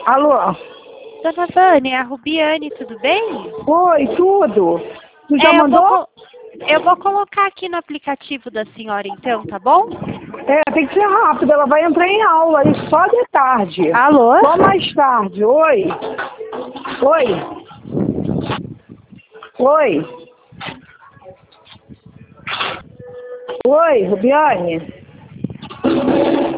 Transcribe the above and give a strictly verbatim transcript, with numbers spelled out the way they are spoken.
Alô? Dona Vânia, a Rubiane, tudo bem? Oi, tudo? Tu já É, eu mandou? vou, eu vou colocar aqui no aplicativo da senhora então, tá bom? É, tem que ser rápido, ela vai entrar em aula aí só de tarde. Alô? Só mais tarde. Oi? Oi? Oi? Oi, Rubiane?